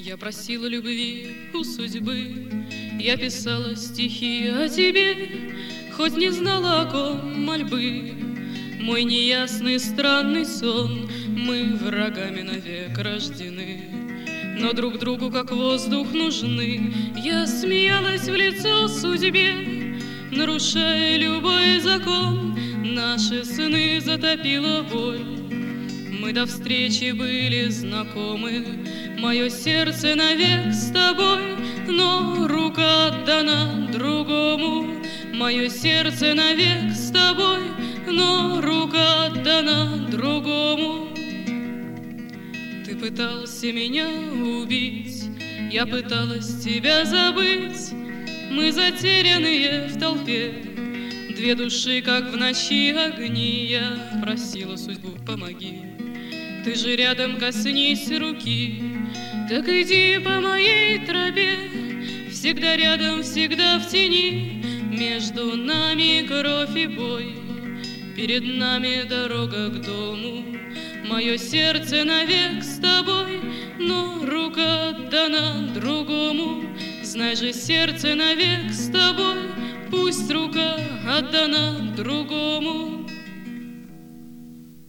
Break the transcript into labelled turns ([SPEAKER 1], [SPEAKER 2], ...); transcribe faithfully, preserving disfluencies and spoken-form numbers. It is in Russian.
[SPEAKER 1] Я просила любви у судьбы, я писала стихи о тебе, хоть не знала, о ком мольбы. Мой неясный странный сон, мы врагами навек рождены, но друг другу как воздух нужны. Я смеялась в лицо судьбе, нарушая любой закон. Наши сны затопила боль, мы до встречи были знакомы. Мое сердце навек с тобой, но рука отдана другому. Мое сердце навек с тобой, но рука отдана другому. Ты пытался меня убить, я пыталась тебя забыть. Мы затерянные в толпе, две души, как в ночи огни. Я просила судьбу, помоги, ты же рядом, коснись руки. Так иди по моей тропе, всегда рядом, всегда в тени. Между нами кровь и бой, перед нами дорога к дому. Мое сердце навек с тобой, но рука отдана другому. Знай же, сердце навек с тобой, пусть рука отдана другому.